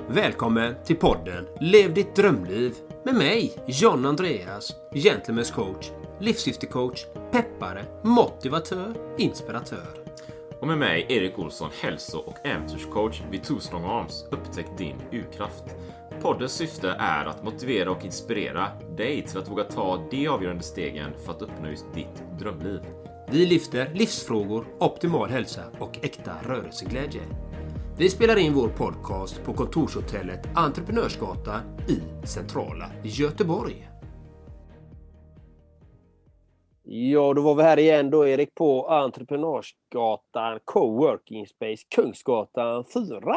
Välkommen till podden Lev ditt drömliv med mig, John Andreas, gentleman's coach, livssyftecoach, peppare, motivatör, inspiratör. Och med mig, Erik Olsson, hälso- och äventyrscoach vid Two Strong Arms. Upptäck din urkraft. Poddens syfte är att motivera och inspirera dig till att våga ta de avgörande stegen för att uppnå just ditt drömliv. Vi lyfter livsfrågor, optimal hälsa och äkta rörelseglädje. Vi spelar in vår podcast på kontorshotellet Entreprenörsgatan i centrala Göteborg. Ja, då var vi här igen då, Erik, på Entreprenörsgatan, Coworking Space, Kungsgatan 4.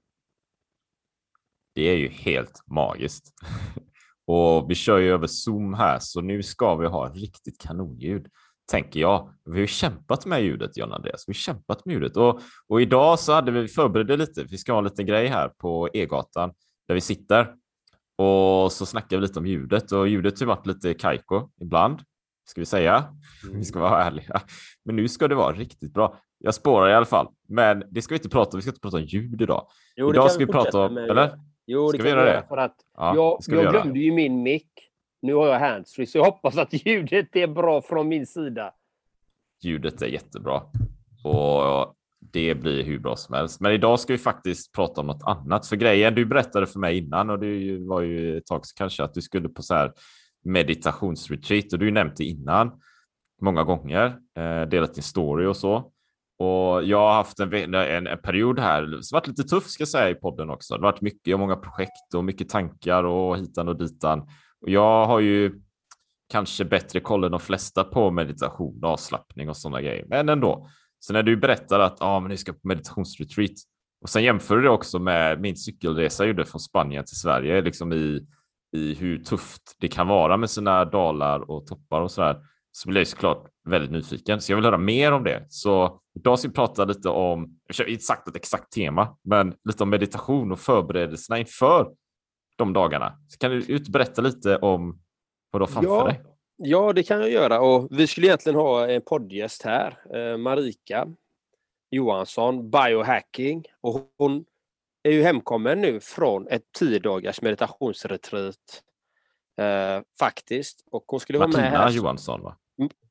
Det är ju helt magiskt. Och vi kör ju över Zoom här, så nu ska vi ha riktigt kanonljud, tänker jag. Vi har ju kämpat med ljudet, John Andreas. Vi har kämpat med ljudet. Och idag så hade vi förberett lite. Vi ska ha en liten grej här på E-gatan där vi sitter. Och så snackar vi lite om ljudet. Och ljudet har varit lite kajko ibland, ska vi säga. Vi ska vara ärliga. Men nu ska det vara riktigt bra. Jag spårar i alla fall. Men det ska vi inte prata om. Vi ska inte prata om ljud idag. Jo, idag ska vi prata om... Eller? Jo, ska vi göra det? För att Ja, jag glömde ju min mic. Nu har jag handsfree, så jag hoppas att ljudet är bra från min sida. Ljudet är jättebra. Och det blir hur bra som helst. Men idag ska vi faktiskt prata om något annat. För grejen, du berättade för mig innan, och det var ju ett tag kanske, att du skulle på så här meditationsretreat. Och du nämnde innan många gånger. Delat din story och så. Och jag har haft en period här. Det har varit lite tuff, ska jag säga, i podden också. Det har varit mycket, många projekt och mycket tankar och hitan och ditan. Och jag har ju kanske bättre koll än de flesta på meditation, avslappning och sådana grejer. Men ändå. Så när du berättar att men nu ska på meditationsretreat, och sen jämför du det också med min cykelresa jag gjorde från Spanien till Sverige, liksom i hur tufft det kan vara med sina dalar och toppar och sådär, så blir jag såklart väldigt nyfiken. Så jag vill höra mer om det. Så idag ska vi prata lite om, jag har inte sagt ett exakt tema, men lite om meditation och förberedelserna inför de dagarna. Så kan du berätta lite om vad du har framför dig? Ja, det kan jag göra. Och vi skulle egentligen ha en poddgäst här. Marika Johansson, biohacking. Och hon är ju hemkommen nu från ett 10-dagars meditationsretreat. Faktiskt. Och hon skulle vara med här. Martina Johansson, va?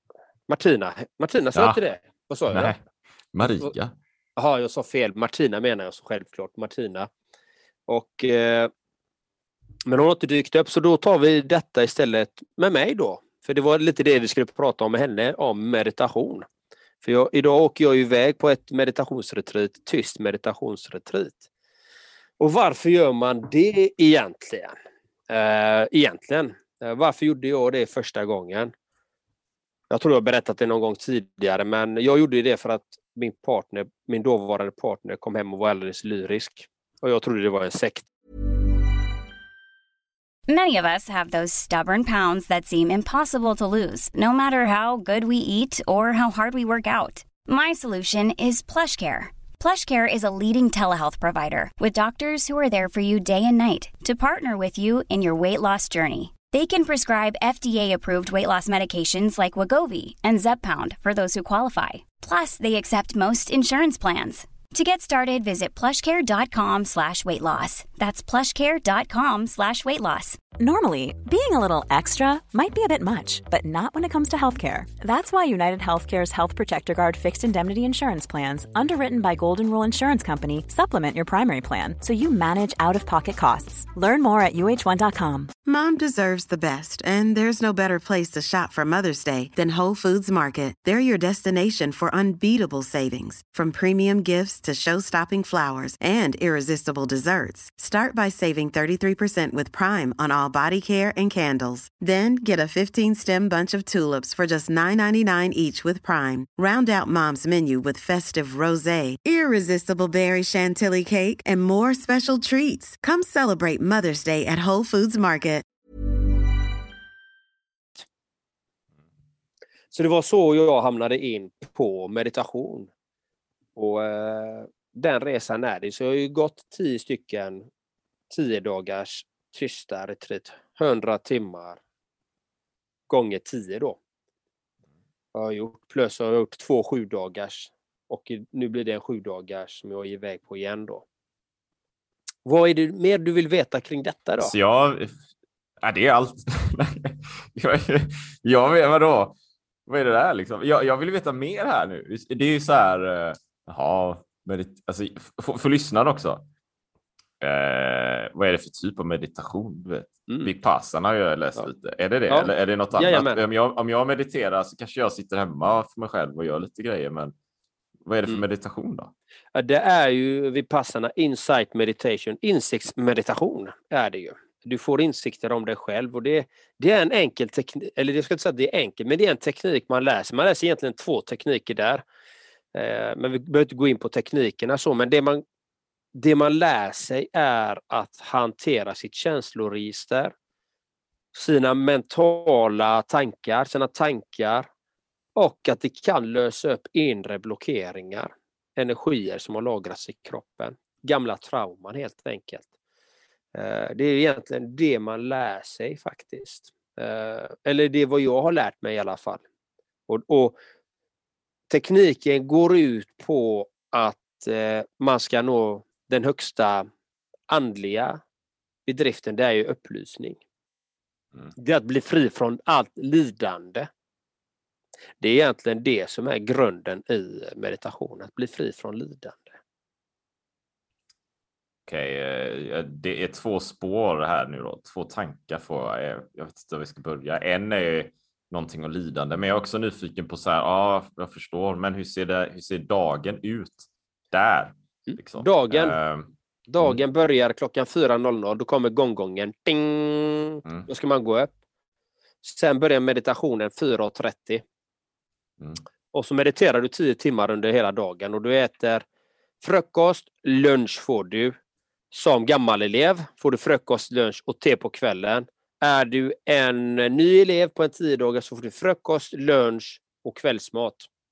Martina, sa inte det? Vad sa jag? Nej, Marika. Jaha, jag sa fel. Martina menar jag så självklart. Martina. Och... men hon har inte dykt upp, så då tar vi detta istället med mig då. För det var lite det vi skulle prata om med henne, om meditation. För idag åker jag iväg på ett meditationsretreat, tyst meditationsretreat. Och varför gör man det egentligen? Varför gjorde jag det första gången? Jag tror jag har berättat det någon gång tidigare, men jag gjorde det för att min dåvarande partner kom hem och var alldeles lyrisk. Och jag trodde det var en sekt. Many of us have those stubborn pounds that seem impossible to lose, no matter how good we eat or how hard we work out. My solution is PlushCare. PlushCare is a leading telehealth provider with doctors who are there for you day and night to partner with you in your weight loss journey. They can prescribe FDA-approved weight loss medications like Wegovy and Zepbound for those who qualify. Plus, they accept most insurance plans. To get started, visit plushcare.com/weightloss. That's plushcare.com/weightloss. Normally, being a little extra might be a bit much, but not when it comes to healthcare. That's why United Healthcare's Health Protector Guard fixed indemnity insurance plans, underwritten by Golden Rule Insurance Company, supplement your primary plan so you manage out-of-pocket costs. Learn more at uh1.com. Mom deserves the best, and there's no better place to shop for Mother's Day than Whole Foods Market. They're your destination for unbeatable savings, from premium gifts to show-stopping flowers and irresistible desserts. Start by saving 33% with Prime on all body care and candles. Then get a 15-stem bunch of tulips for just $9.99 each with Prime. Round out Mom's menu with festive rosé, irresistible berry chantilly cake, and more special treats. Come celebrate Mother's Day at Whole Foods Market. Så det var så jag hamnade in på meditation. Och den resan är det. Så jag har ju gått 10 dagars tysta retreat. 100 timmar gånger 10 då. Jag har gjort. Plus jag har gjort 2 7-dagars. Och nu blir det en 7-dagars som jag är iväg på igen då. Vad är det mer du vill veta kring detta då? Så det är allt. Jag vet vadå? Vad är det där liksom? Jag vill veta mer här nu. Det är ju så här, alltså för lyssnarna också. Vad är det för typ av meditation? Du vet? Vipassana har jag läst lite. Är det? Ja. Eller är det något annat? Om jag mediterar så kanske jag sitter hemma för mig själv och gör lite grejer. Men vad är det för meditation då? Ja, det är ju Vipassana insight meditation. Insiktsmeditation är det ju. Du får insikter om dig själv och det är en enkel teknik, eller jag ska inte säga att det är enkelt, men det är en teknik man läser. Man läser egentligen 2 tekniker där. Men vi behöver inte gå in på teknikerna så, men det man lär sig är att hantera sitt känsloregister, sina mentala tankar, sina tankar och att det kan lösa upp inre blockeringar, energier som har lagrats i kroppen, gamla trauman helt enkelt. Det är egentligen det man lär sig faktiskt. Eller det är vad jag har lärt mig i alla fall. Och tekniken går ut på att man ska nå den högsta andliga bedriften, det är ju upplysning. Det är att bli fri från allt lidande. Det är egentligen det som är grunden i meditation, att bli fri från lidande. Okej, det är 2 spår här nu då. 2 tankar jag vet inte hur vi ska börja. En är någonting om lidande, men jag är också nyfiken på så här, jag förstår, men hur ser dagen ut där? Liksom? Dagen börjar klockan 4.00, då kommer gonggongen. Ding! Då ska man gå upp. Sen börjar meditationen 4.30. Och så mediterar du 10 timmar under hela dagen och du äter frukost, lunch får du. Som gammal elev får du frukost, lunch och te på kvällen. Är du en ny elev på en 10 dagar så får du frukost, lunch och kvällsmat.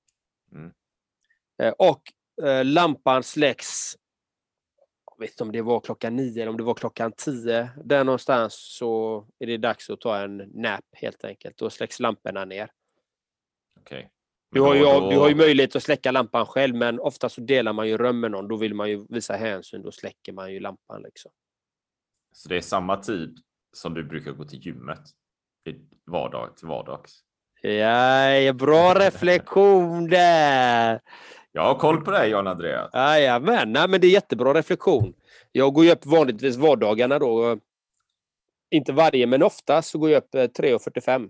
Och lampan släcks, jag vet inte om det var klockan 9 eller om det var klockan 10. Där någonstans så är det dags att ta en nap helt enkelt. Då släcks lamporna ner. Okej. Du har ju möjlighet att släcka lampan själv, men ofta så delar man ju rum med någon. Då vill man ju visa hänsyn, då släcker man ju lampan liksom. Så det är samma tid som du brukar gå till gymmet till vardags? Ja, bra reflektion där! Jag har koll på det, Jan Andreas. Jajamän, men det är jättebra reflektion. Jag går ju upp vanligtvis vardagarna då. Inte varje, men ofta så går jag upp 3:45.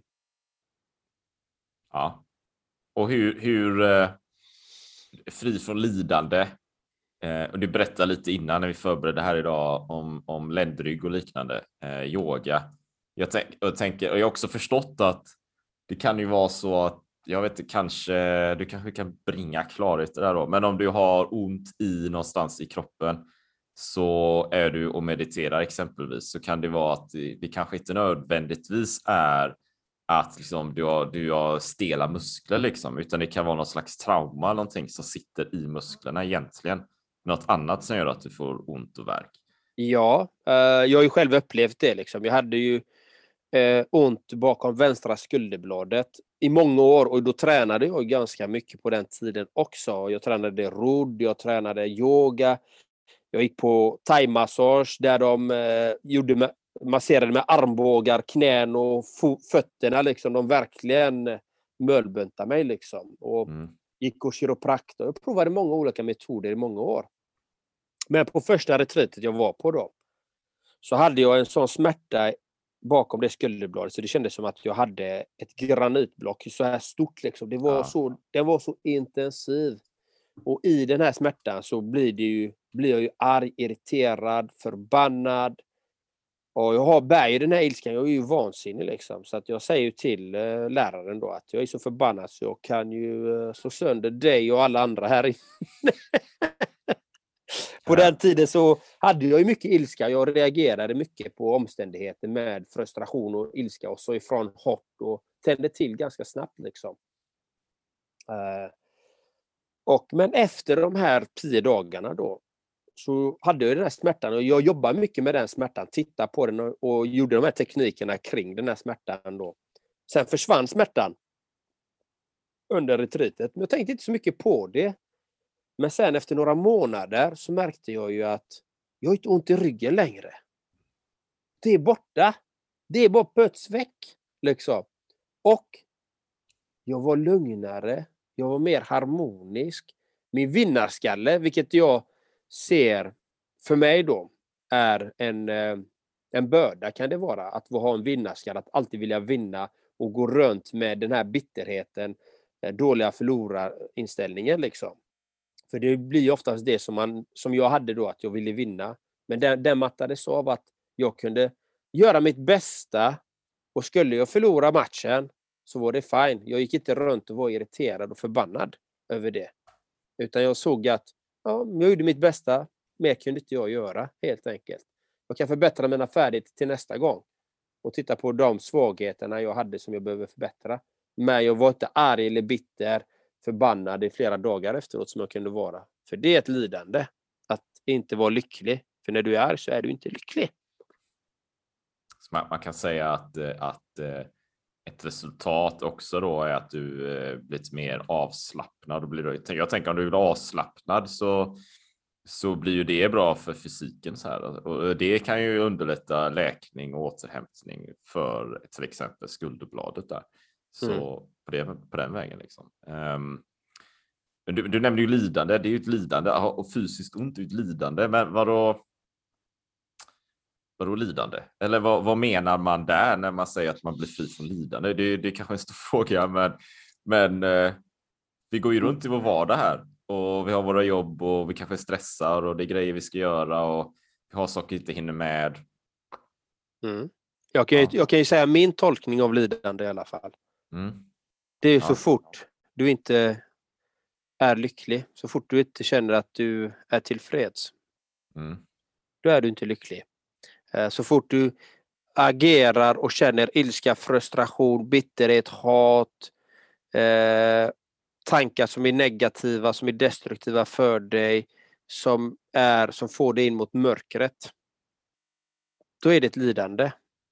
Ja. Och hur fri från lidande. Och du berättade lite innan när vi förberedde här idag om ländrygg och liknande. Yoga. Jag har också förstått att det kan ju vara så att jag vet inte, du kanske kan bringa klarhet där då. Men om du har ont någonstans i kroppen så är du och mediterar exempelvis, så kan det vara att det kanske inte nödvändigtvis är att liksom du har stela muskler liksom, utan det kan vara någon slags trauma, någonting som sitter i musklerna egentligen. Något annat som gör att du får ont och värk. Ja, jag har ju själv upplevt det liksom. Jag hade ju ont bakom vänstra skulderbladet i många år och då tränade jag ganska mycket på den tiden också. Jag tränade rodd, jag tränade yoga, jag gick på thai-massage där de masserade med armbågar, knän och fötterna liksom. De verkligen mölbuntade mig liksom. Och gick på kiropraktor. Jag provade många olika metoder i många år. Men på första retreatet jag var på då så hade jag en sån smärta bakom det skulderbladet så det kändes som att jag hade ett granitblock så här stort liksom. Det var så intensiv. Och i den här smärtan så blir jag ju arg, irriterad, förbannad. Och jag bär ju den här ilskan, jag är ju vansinnig liksom. Så att jag säger ju till läraren då att jag är så förbannad så jag kan ju slå sönder dig och alla andra här inne. På den tiden så hade jag ju mycket ilska. Jag reagerade mycket på omständigheter med frustration och ilska och så ifrån hårt och tände till ganska snabbt liksom. Men efter de här 10 dagarna då så hade jag den här smärtan och jag jobbade mycket med den smärtan, tittade på den och gjorde de här teknikerna kring den här smärtan då. Sen försvann smärtan under retreatet, men jag tänkte inte så mycket på det. Men sen efter några månader så märkte jag ju att Jag har inte ont i ryggen längre. Det är borta. Det är bara pötsväck. Liksom. Och jag var lugnare. Jag var mer harmonisk. Min vinnarskalle, vilket jag ser för mig då, är en börda kan det vara. Att ha en vinnarskalle, att alltid vilja vinna och gå runt med den här bitterheten, dåliga förlorarinställningen liksom. För det blir ju oftast det som jag hade då, att jag ville vinna. Men den mattades av att jag kunde göra mitt bästa, och skulle jag förlora matchen så var det fine. Jag gick inte runt och var irriterad och förbannad över det. Utan jag såg att jag gjorde mitt bästa, mer kunde inte jag göra helt enkelt. Jag kan förbättra mina färdigheter till nästa gång och titta på de svagheterna jag hade som jag behöver förbättra. Men jag var inte arg eller bitter, förbannad i flera dagar efteråt som jag kunde vara. För det är ett lidande att inte vara lycklig. För när du är arg så är du inte lycklig. Så man kan säga att ett resultat också då är att du blivit mer avslappnad. Jag tänker om du blir avslappnad så blir ju det bra för fysiken så här. Och det kan ju underlätta läkning och återhämtning för till exempel skulderbladet där. Så på den vägen liksom. Du nämnde ju lidande. Det är ju ett lidande. Och fysiskt ont är ju ett lidande. Men vadå lidande? Eller vad menar man där när man säger att man blir fri från lidande? Det är kanske en stor fråga, men vi går ju runt i vår vardag här. Och vi har våra jobb och vi kanske stressar och det är grejer vi ska göra och vi har saker vi inte hinner med. Jag kan ju säga min tolkning av lidande i alla fall. Det är ju så fort du inte är lycklig, så fort du inte känner att du är tillfreds, då är du inte lycklig. Så fort du agerar och känner ilska, frustration, bitterhet, hat, tankar som är negativa, som är destruktiva för dig, som får dig in mot mörkret, då är det ett lidande.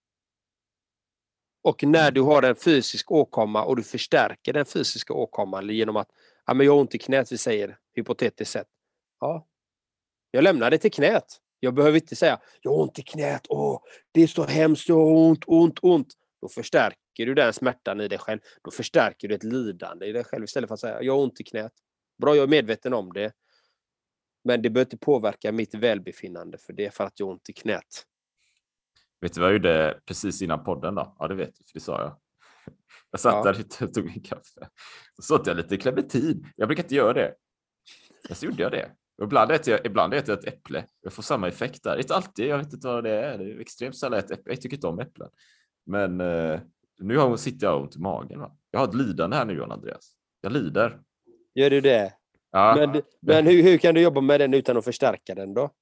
Och när du har en fysisk åkomma och du förstärker den fysiska åkomman genom att men jag har ont i knät, vi säger hypotetiskt sett. Ja, jag lämnar det till knät. Jag behöver inte säga jag har ont i knät, det är så hemskt, jag har ont. Då förstärker du den smärtan i dig själv. Då förstärker du ett lidande i dig själv istället för att säga jag har ont i knät. Bra, jag är medveten om det. Men det behöver inte påverka mitt välbefinnande, för det är för att jag har ont i knät. Vet du vad jag gjorde precis innan podden då? Ja, det vet du, för det sa jag. Jag satt där och tog min kaffe. Så satt jag lite klementin. Jag brukar inte göra det. Men så gjorde jag det. Ibland äter jag ett äpple. Jag får samma effekt där. Inte alltid, jag vet inte vad det är. Det är extremt sällan ett äpple. Jag tycker inte om äpplen. Men nu sitter jag ont i magen. Va? Jag har ett lidande här nu, John Andreas. Jag lider. Gör du det? Ja. Men hur kan du jobba med den utan att förstärka den då?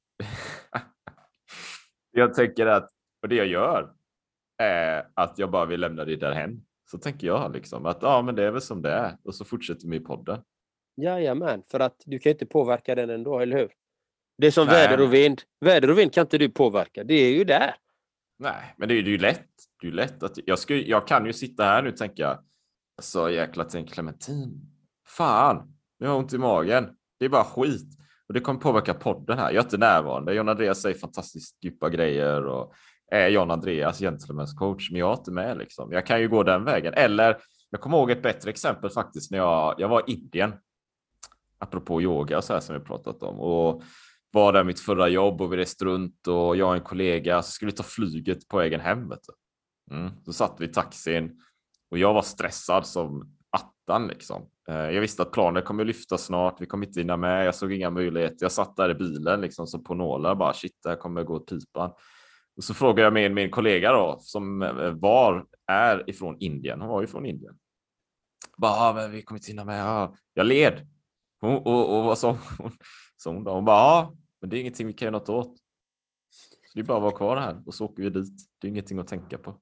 Jag tänker att, och det jag gör är att jag bara vill lämna det därhen. Så tänker jag liksom att men det är väl som det är. Och så fortsätter vi i podden. Jajamän, för att du kan inte påverka den ändå, eller hur? Det är som väder och vind. Väder och vind kan inte du påverka. Det är ju där. Nej, men det är ju lätt. Det är ju lätt att jag kan ju sitta här nu och tänka så jäkla tänk Clementin. Fan, nu har jag ont i magen. Det är bara skit. Och det kommer påverka podden här. Jag är inte närvarande. John Andreas säger fantastiskt djupa grejer och är John Andreas gentleman's coach, men jag är inte med liksom. Jag kan ju gå den vägen. Eller jag kommer ihåg ett bättre exempel faktiskt när jag var i Indien. Apropå yoga så här som vi pratat om. Och var där mitt förra jobb och vi reste runt och jag och en kollega så skulle vi ta flyget på vägen hem. Då satt vi i taxin och jag var stressad som attan liksom. Jag visste att planen kommer att lyfta snart. Vi kommer inte hinna med. Jag såg inga möjligheter. Jag satt där i bilen liksom så på nålar. Bara shit, det här kommer gå åt pipan. Och så frågade jag med min kollega då som är ifrån Indien. Hon var ju från Indien. Bara, men vi kommer inte hinna med. Jag led. Och vad sa hon? Så hon bara, men det är ingenting vi kan göra något åt. Så det är bara att vara kvar här och så åker vi dit. Det är ingenting att tänka på.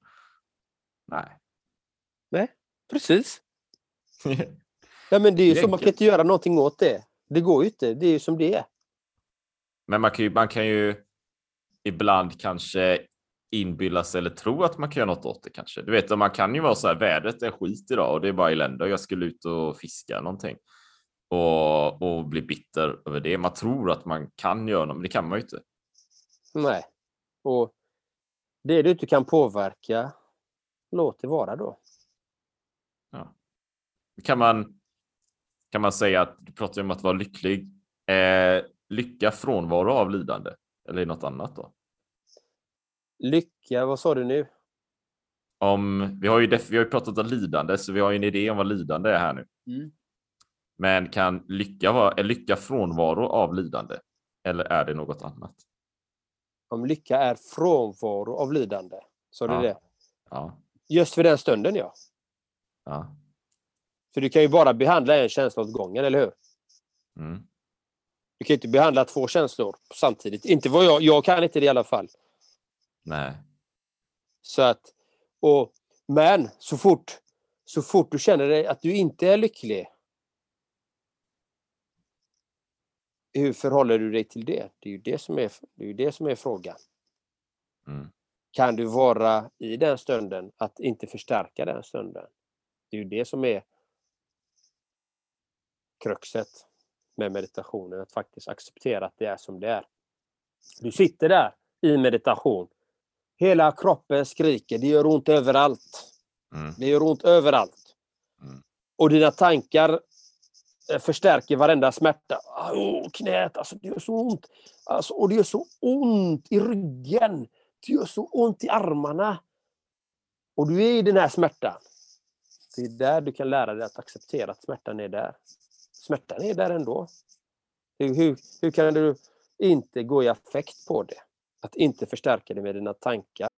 Nej, precis. Ja, men det är ju så, man kan inte göra någonting åt det. Det går ju inte, det är ju som det är. Men man kan ju ibland kanske inbilla sig eller tro att man kan göra något åt det kanske. Du vet, man kan ju vara så här, vädret är skit idag och det är bara elände och jag skulle ut och fiska någonting. Och bli bitter över det. Man tror att man kan göra något, men det kan man ju inte. Nej. Och det du inte kan påverka, låt det vara då. Ja. Kan man säga att du pratar om att vara lycklig? Lycka frånvaro av lidande? Eller något annat då? Lycka, vad sa du nu? Vi har ju pratat om lidande, så vi har ju en idé om vad lidande är här nu. Men kan lycka frånvaro av lidande? Eller är det något annat? Om lycka är frånvaro av lidande. Så det är det. Ja. Just för den stunden, ja. Ja. För du kan ju bara behandla en känsla åt gången, eller hur? Du kan ju inte behandla 2 känslor samtidigt. Inte vad jag kan inte det i alla fall. Nej. Så att, men så fort du känner dig att du inte är lycklig, hur förhåller du dig till det? Det är ju det som är frågan. Kan du vara i den stunden att inte förstärka den stunden? Det är ju det som är kruxet med meditationen, att faktiskt acceptera att det är som det är. Du sitter där i meditation. Hela kroppen skriker, det gör ont överallt. Det gör ont överallt. Och dina tankar förstärker varenda smärta. Knät, alltså det gör så ont. Alltså, och det gör så ont i ryggen. Det gör så ont i armarna. Och du är i den här smärtan. Det är där du kan lära dig att acceptera att smärtan är där. Smärtan är där ändå. Hur kan du inte gå i affekt på det? Att inte förstärka det med dina tankar.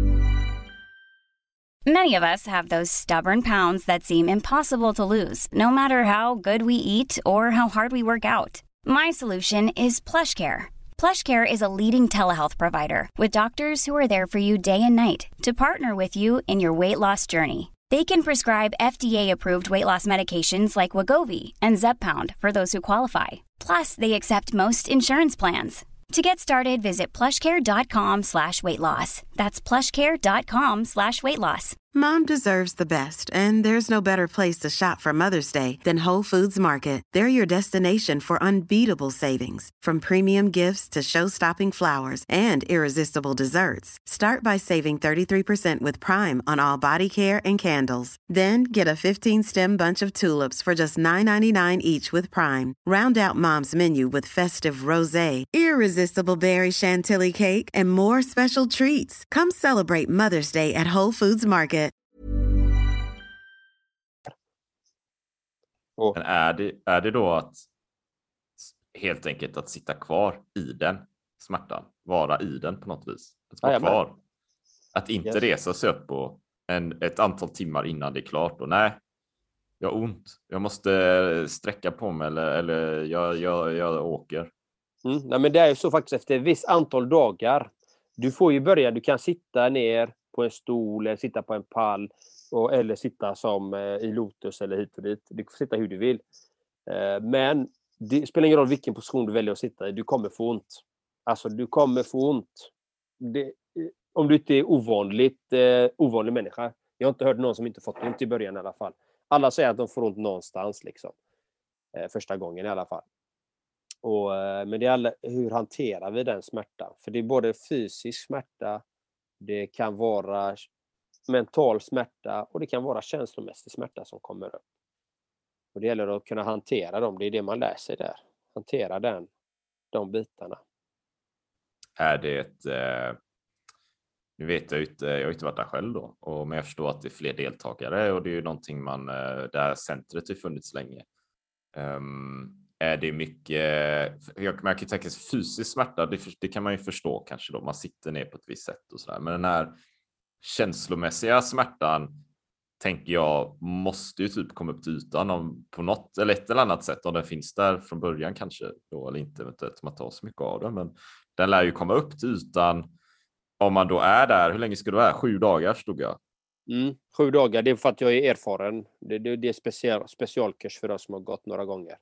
Many of us have those stubborn pounds that seem impossible to lose, no matter how good we eat or how hard we work out. My solution is PlushCare. PlushCare is a leading telehealth provider with doctors who are there for you day and night to partner with you in your weight loss journey. They can prescribe FDA-approved weight loss medications like Wegovy and Zepbound for those who qualify. Plus, they accept most insurance plans. To get started, visit plushcare.com/weightloss. That's plushcare.com/weightloss. Mom deserves the best, and there's no better place to shop for Mother's Day than Whole Foods Market. They're your destination for unbeatable savings, from premium gifts to show-stopping flowers and irresistible desserts. Start by saving 33% with Prime on all body care and candles. Then get a 15-stem bunch of tulips for just $9.99 each with Prime. Round out Mom's menu with festive rosé, irresistible berry chantilly cake, and more special treats. Come celebrate Mother's Day at Whole Foods Market. Men är det då att helt enkelt att sitta kvar i den smärtan, vara i den på något vis, att vara kvar, att inte resa sig upp på ett antal timmar innan det är klart och nej, jag har ont, jag måste sträcka på mig eller jag åker. Nej, men det är ju så faktiskt efter ett visst antal dagar. Du får ju börja, du kan sitta ner på en stol eller sitta på en pall eller sitta som i lotus eller hit och dit. Du får sitta hur du vill. Men det spelar ingen roll vilken position du väljer att sitta i. Du kommer få ont. Alltså du kommer få ont. Om du inte är ovanlig människa. Jag har inte hört någon som inte fått ont i början i alla fall. Alla säger att de får ont någonstans liksom. Första gången i alla fall. Men det är hur hanterar vi den smärtan? För det är både fysisk smärta, det kan vara mental smärta och det kan vara känslomässig smärta som kommer upp. Och det gäller att kunna hantera dem, det är det man lär sig där. Hantera de bitarna. Är det nu vet jag inte, jag har inte varit där själv då, men jag förstår att det är fler deltagare och det är ju någonting där centret har funnits länge. Är det mycket, jag kan tänka sig fysisk smärta, det kan man ju förstå kanske då, man sitter ner på ett visst sätt och sådär, men den här känslomässiga smärtan tänker jag måste ju typ komma upp till ytan på något eller ett eller annat sätt, om den finns där från början kanske då, eller inte eventuellt man tar så mycket av det, men den lär ju komma upp till ytan om man då är där. Hur länge ska du vara? 7 dagar stod jag. 7 dagar, det är för att jag är erfaren. Det är specialkurs för oss som har gått några gånger.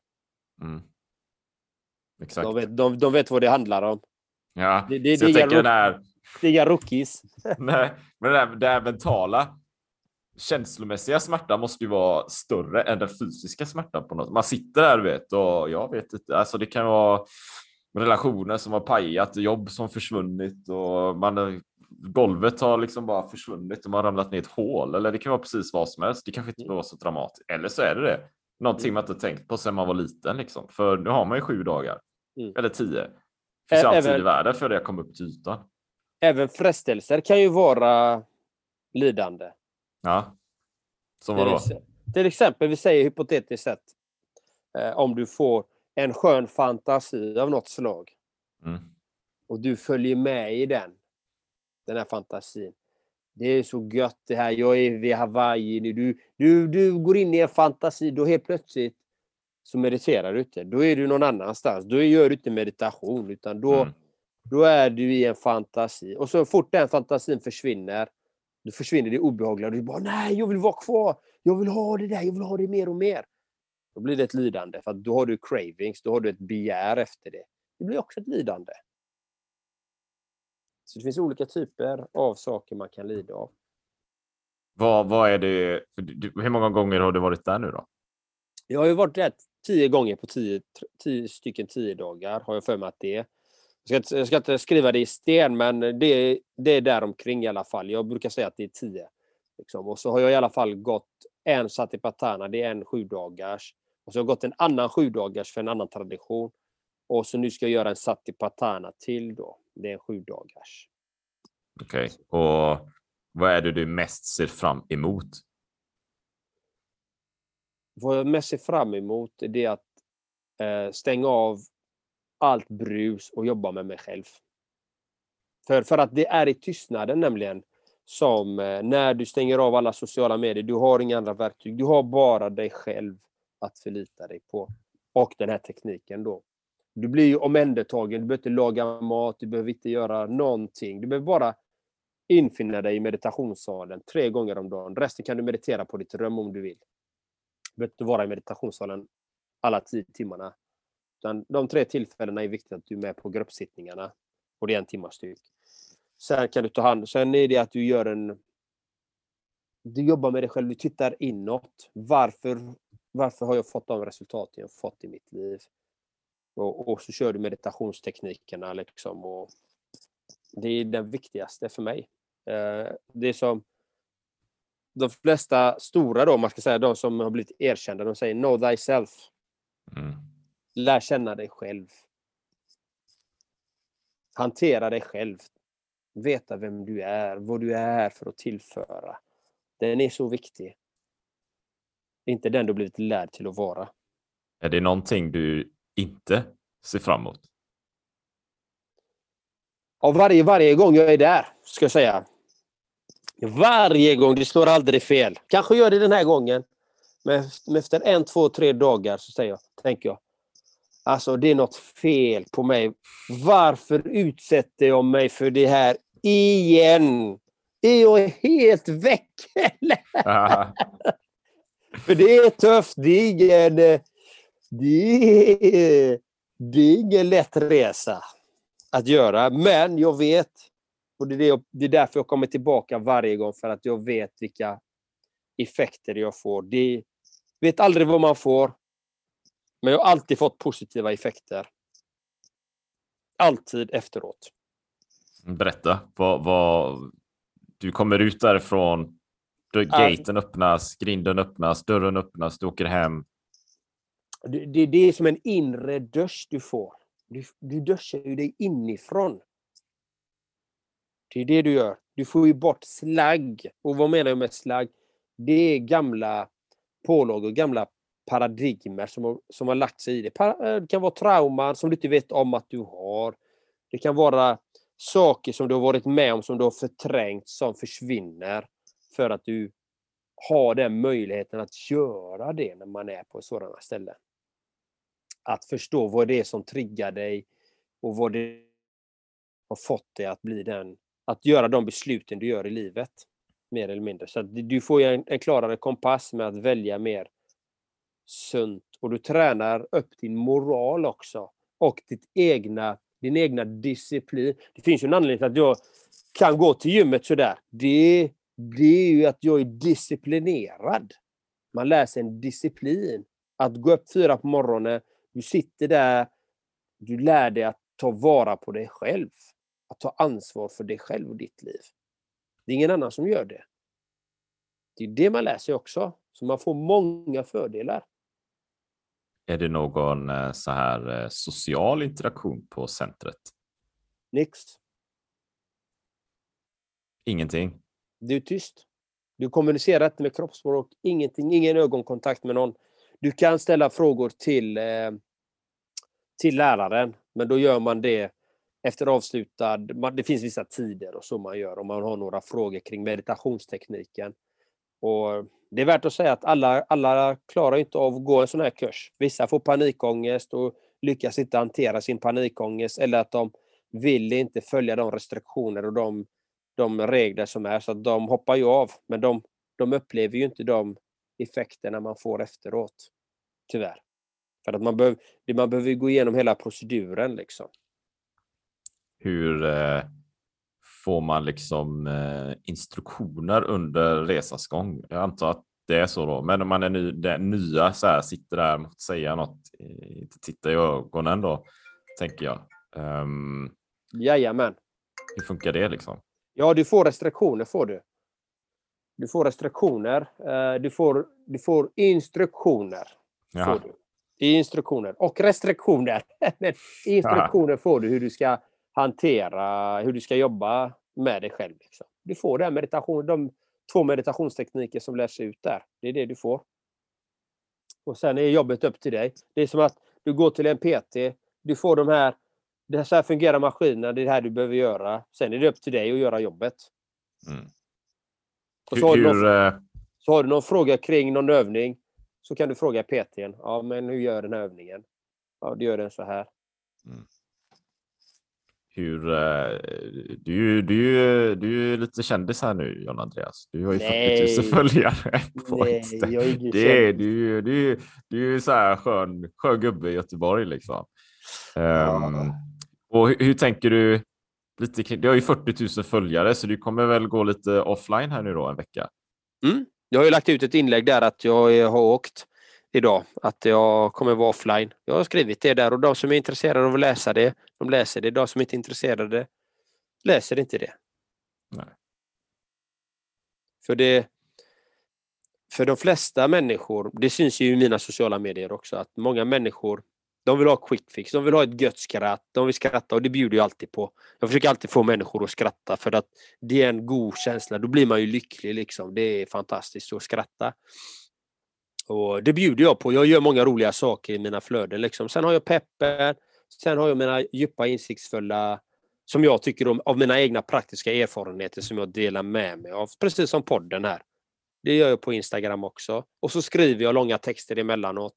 Exakt. De vet vad det handlar om. Ja, det jag tänker det är inga rookies. Nej, men det här mentala känslomässiga smärta måste ju vara större än den fysiska smärtan på något. Man sitter där vet och jag vet inte, alltså det kan vara relationer som har pajat, jobb som försvunnit och golvet har liksom bara försvunnit och man har ramlat ner i ett hål. Eller det kan vara precis vad som helst. Det kanske inte var så dramatiskt. Eller så är det. Någonting man inte tänkt på sedan man var liten. Liksom. För nu har man ju 7 dagar. Eller 10. Det finns alltid i världen för det jag kom upp till ytan. Även frestelser kan ju vara lidande. Ja. Som vadå? Till exempel, vi säger hypotetiskt sett. Om du får en skön fantasi av något slag. Och du följer med i den här fantasin. Det är så gött det här. Jag är vid Hawaii nu. Du går in i en fantasi. Då helt plötsligt så mediterar du inte. Då är du någon annanstans. Då gör du inte meditation. Utan då är du i en fantasi. Och så fort den fantasin försvinner. Då försvinner det obehagliga. Du bara, nej, jag vill vara kvar. Jag vill ha det där. Jag vill ha det mer och mer. Då blir det ett lidande. För att då har du cravings. Då har du ett begär efter det. Det blir också ett lidande. Så det finns olika typer av saker man kan lida av. Vad är det? Hur många gånger har du varit där nu då? Jag har ju varit där 10 gånger på 10 stycken 10 dagar. Har jag för mig att det är. Jag ska inte skriva det i sten, men det är där omkring i alla fall. Jag brukar säga att det är 10. Liksom. Och så har jag i alla fall gått en Satipatthana. Det är en 7 dagars. Och så har jag gått en annan 7 dagars för en annan tradition. Och så nu ska jag göra en Satipatthana till då. Det är en 7 dagars. Okej. Och vad är det du mest ser fram emot? Vad jag mest ser fram emot är det att stänga av allt brus och jobba med mig själv. För att det är i tystnaden nämligen som när du stänger av alla sociala medier. Du har inga andra verktyg. Du har bara dig själv att förlita dig på. Och den här tekniken då. Du blir ju omhändertagen, du behöver inte laga mat, du behöver inte göra någonting. Du behöver bara infinna dig i meditationssalen 3 gånger om dagen. Resten kan du meditera på ditt rum om du vill. Du behöver inte vara i meditationssalen alla 10 timmarna. Utan de 3 tillfällena är viktigt att du är med på gruppsittningarna. Och det är 1 timma styck. Sen kan du ta hand. Sen är det att du gör du jobbar med dig själv, du tittar inåt. Varför har jag fått de resultaten jag fått i mitt liv? Och så kör du meditationsteknikerna liksom, och det är den viktigaste för mig. Det är som de flesta stora då, man ska säga, de som har blivit erkända, de säger know thyself. Lär känna dig själv. Hantera dig själv. Veta vem du är, vad du är för att tillföra. Den är så viktig. Inte den du blivit lärd till att vara. Är det någonting du inte ser fram emot? Och varje gång jag är där, ska jag säga. Varje gång, det slår aldrig fel. Kanske gör det den här gången. Men efter 1, 2, 3 dagar så tänker jag. Alltså det är något fel på mig. Varför utsätter jag mig för det här igen? Är jag helt väck? För det är tufft. Det är ingen lätt resa att göra. Men jag vet, och det är därför jag kommer tillbaka varje gång, för att jag vet vilka effekter jag får. Vet aldrig vad man får, men jag har alltid fått positiva effekter. Alltid efteråt. Berätta, vad du kommer ut därifrån, gaten öppnas, grinden öppnas, dörren öppnas, du åker hem. Det är som en inre dusch du får. Du duschar ju dig inifrån. Det är det du gör. Du får ju bort slagg. Och vad menar jag med slagg? Det är gamla pålagor, gamla paradigmer som har lagt sig i det. Det kan vara trauman som du inte vet om att du har. Det kan vara saker som du har varit med om, som du har förträngt, som försvinner. För att du har den möjligheten att göra det när man är på sådana ställen. Att förstå vad det är som triggar dig och vad det har fått dig att bli att göra de besluten du gör i livet. Mer eller mindre. Så att du får en klarare kompass med att välja mer sunt. Och du tränar upp din moral också. Och din egna disciplin. Det finns ju en anledning till att jag kan gå till gymmet sådär. Det är ju att jag är disciplinerad. Man lär sig en disciplin. Att gå upp 4 på morgonen. Du sitter där. Du lär dig att ta vara på dig själv. Att ta ansvar för dig själv och ditt liv. Det är ingen annan som gör det. Det är det man läser också. Så man får många fördelar. Är det någon så här social interaktion på centret? Next. Ingenting. Du är tyst. Du kommunicerar inte med kroppsspråk. Ingenting. Ingen ögonkontakt med någon. Du kan ställa frågor till läraren. Men då gör man det efter avslutad. Det finns vissa tider och så man gör. Om man har några frågor kring meditationstekniken. Och det är värt att säga att alla klarar inte av att gå en sån här kurs. Vissa får panikångest och lyckas inte hantera sin panikångest. Eller att de vill inte följa de restriktioner och de regler som är. Så att de hoppar ju av. Men de upplever ju inte de effekterna man får efteråt. Tyvärr. För att man behöver gå igenom hela proceduren liksom. Hur får man liksom instruktioner under resans gång? Jag antar att det är så då. Men om man är nya så här, sitter där och säger något, inte tittar i ögonen då, tänker jag. Jajamän. Hur funkar det liksom? Ja, du får restriktioner får du. Du får restriktioner. Du får instruktioner. Ja. Får du. Instruktioner och restriktioner. Men instruktioner får du hur du ska hantera, hur du ska jobba med dig själv. Liksom. Du får den meditation, de 2 meditationstekniker som lärs ut där. Det är det du får. Och sen är jobbet upp till dig. Det är som att du går till en PT. Du får de här. Det här, så här fungerar maskinen. Det är det här du behöver göra. Sen är det upp till dig att göra jobbet. Mm. Och så har du någon fråga kring någon övning. Så kan du fråga PT:n. Ja, men hur gör den här övningen? Ja, du gör den så här. Mm. Du är ju lite kändis här nu, John Andreas. Du har ju 40 000 följare på Insta. Jag är ingen Du är ju så här skön gubbe i Göteborg liksom. Och hur tänker du lite kring? Du har ju 40 000 följare, så du kommer väl gå lite offline här nu då en vecka? Mm. Jag har ju lagt ut ett inlägg där att jag har åkt idag. Att jag kommer vara offline. Jag har skrivit det där och de som är intresserade av att läsa det, de läser det. De som inte är intresserade läser inte det. Nej. För de flesta människor, det syns ju i mina sociala medier också, att många människor, de vill ha quick fix, de vill ha ett gött skratt, de vill skratta och det bjuder jag alltid på. Jag försöker alltid få människor att skratta för att det är en god känsla, då blir man ju lycklig liksom. Det är fantastiskt att skratta. Och det bjuder jag på. Jag gör många roliga saker i mina flöden liksom. Sen har jag peppen, sen har jag mina djupa insiktsfulla, som jag tycker om, av mina egna praktiska erfarenheter som jag delar med mig av, precis som podden här. Det gör jag på Instagram också. Och så skriver jag långa texter emellanåt.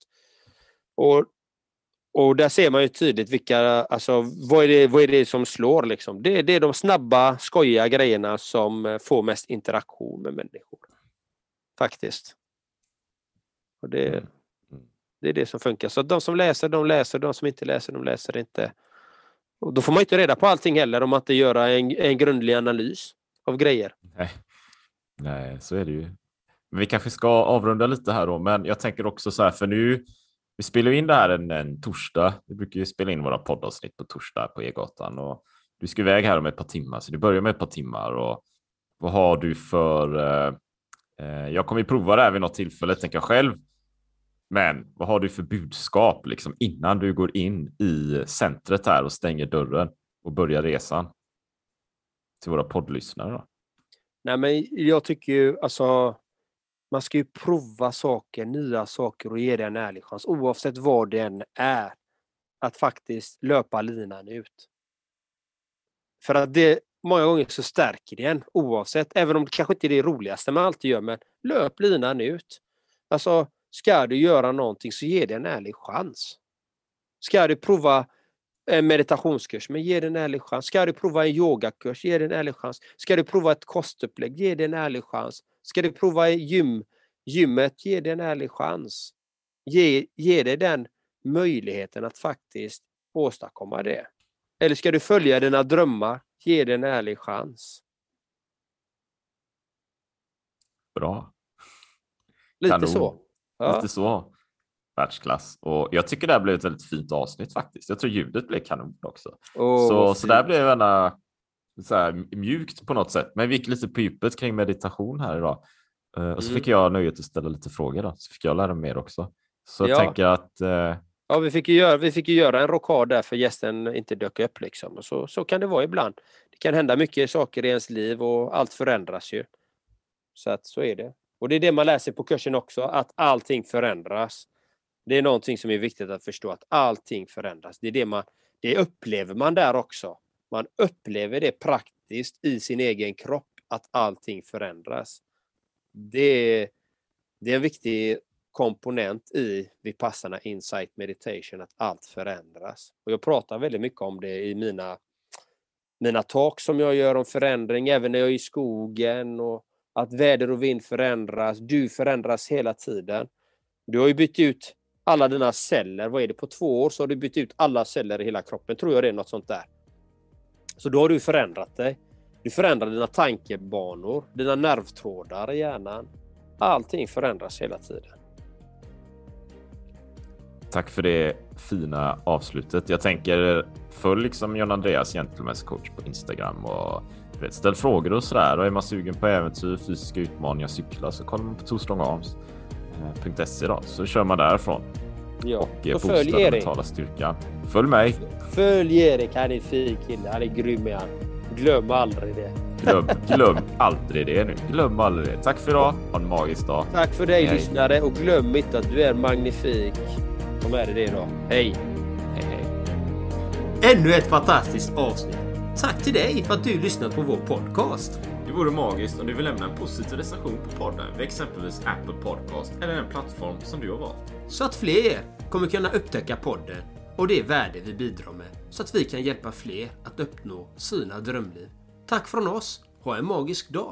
Och där ser man ju tydligt vilka, alltså vad är det som slår liksom. Det är de snabba, skojiga grejerna som får mest interaktion med människor. Faktiskt. Och det är det som funkar. Så de som läser, de läser. De som inte läser, de läser inte. Och då får man inte reda på allting heller om man inte gör en grundlig analys av grejer. Nej, så är det ju. Men vi kanske ska avrunda lite här då. Men jag tänker också så här, för nu, vi spelar in det här en torsdag. Vi brukar ju spela in våra poddavsnitt på torsdag på E-gatan. Och du ska iväg här om ett par timmar. Så du börjar med ett par timmar. Och vad har du för... jag kommer ju prova det här vid något tillfälle, tänker jag själv. Men vad har du för budskap liksom, innan du går in i centret här och stänger dörren och börjar resan till våra poddlyssnare då? Nej, men jag tycker ju, alltså, man ska ju prova saker, nya saker och ge det en ärlig chans, oavsett vad det än är, att faktiskt löpa linan ut. För att det, många gånger så stärker det en, oavsett, även om det kanske inte är det roligaste man alltid gör, men löp linan ut. Alltså, ska du göra någonting så ge det en ärlig chans. Ska du prova en meditationskurs, men ge det en ärlig chans. Ska du prova en yogakurs, ge det en ärlig chans. Ska du prova ett kostupplägg, ge det en ärlig chans. Ska du prova gymmet, ge det en ärlig chans. Ge dig den möjligheten att faktiskt åstadkomma det. Eller ska du följa dina drömmar, ge det en ärlig chans. Bra. Lite Kanon. så. Ja. Lite så. världsklass. Och jag tycker det här blev ett väldigt fint avsnitt faktiskt. Jag tror ljudet blev kanon också. Så där blev det så här mjukt på något sätt. Men vi gick lite på djupet kring meditation här idag. Och så fick jag nöjet att ställa lite frågor då. Så fick jag lära mer också. Så jag tänker att... Ja, vi fick ju göra en rockad där för gästen inte dök upp liksom. Och så kan det vara ibland. Det kan hända mycket saker i ens liv och allt förändras ju. Så att så är det. Och det är det man läser på kursen också, att allting förändras. Det är någonting som är viktigt att förstå, att allting förändras. Det upplever man där också. Man upplever det praktiskt i sin egen kropp, att allting förändras. Det är en viktig komponent i Vipassana Insight Meditation, att allt förändras. Och jag pratar väldigt mycket om det i mina talk som jag gör om förändring, även när jag är i skogen, och att väder och vind förändras. Du förändras hela tiden. Du har ju bytt ut alla dina celler. Vad är det? På 2 år så har du bytt ut alla celler i hela kroppen. Tror jag det är något sånt där. Så då har du förändrat dig. Du förändrar dina tankebanor, dina nervtrådar i hjärnan. Allting förändras hela tiden. Tack för det fina avslutet. Jag tänker, följ liksom John Andreas Gentleman's coach på Instagram och ställ frågor och sådär. Och är man sugen på äventyr, fysiska utmaningar, cykla, så kollar man på twostrongarms.se då, så kör man därifrån. Ja, och så följ Erik. Mentala styrkan. Följ mig. Följ Erik, han är fin kille, han är grym med han. Glöm aldrig det. Glöm aldrig det nu. Glöm aldrig det. Tack för idag. Ha en magisk dag. Tack för dig lyssnare, och glöm inte att du är magnifik. Kom med det idag. Hej. Hej. Ännu ett fantastiskt avsnitt. Tack till dig för att du lyssnat på vår podcast. Det vore magiskt om du vill lämna en positiv recension på podden vid exempelvis Apple Podcast eller en plattform som du har valt. Så att fler kommer kunna upptäcka podden och det värde vi bidrar med, så att vi kan hjälpa fler att uppnå sina drömliv. Tack från oss. Ha en magisk dag.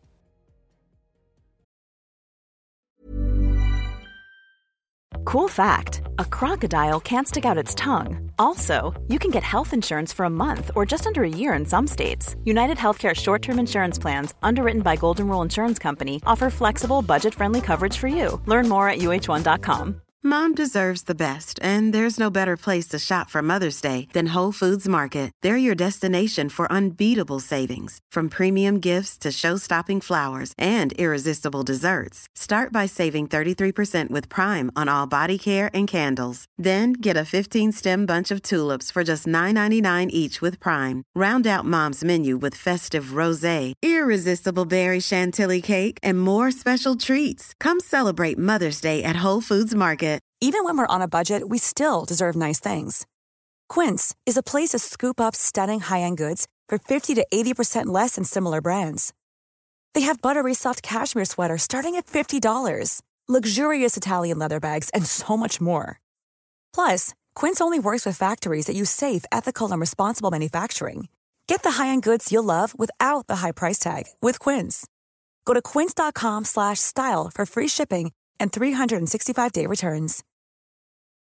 Cool fact, a crocodile can't stick out its tongue. Also, you can get health insurance for a month or just under a year in some states. United Healthcare short-term insurance plans, underwritten by Golden Rule Insurance Company, offer flexible, budget-friendly coverage for you. Learn more at uh1.com. Mom deserves the best, and there's no better place to shop for Mother's Day than Whole Foods Market. They're your destination for unbeatable savings, from premium gifts to show-stopping flowers and irresistible desserts. Start by saving 33% with Prime on all body care and candles. Then get a 15-stem bunch of tulips for just $9.99 each with Prime. Round out Mom's menu with festive rosé, irresistible berry chantilly cake, and more special treats. Come celebrate Mother's Day at Whole Foods Market. Even when we're on a budget, we still deserve nice things. Quince is a place to scoop up stunning high-end goods for 50 to 80% less than similar brands. They have buttery soft cashmere sweaters starting at $50, luxurious Italian leather bags, and so much more. Plus, Quince only works with factories that use safe, ethical, and responsible manufacturing. Get the high-end goods you'll love without the high price tag with Quince. Go to quince.com/style for free shipping and 365-day returns.